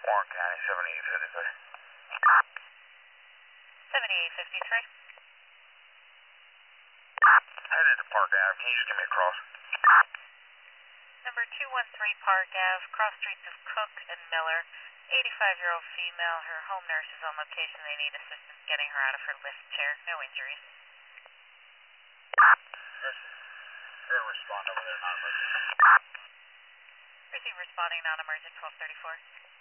Warren County, 7853. 7853. Headed to Park Ave. Can you just give me a cross? Number 213 Park Ave, cross streets of Cook and Miller. 85-year-old female. Her home nurse is on location. They need assistance getting her out of her lift chair. No injuries. They'll respond over there, non-emergency. Receive responding non-emergent 1234.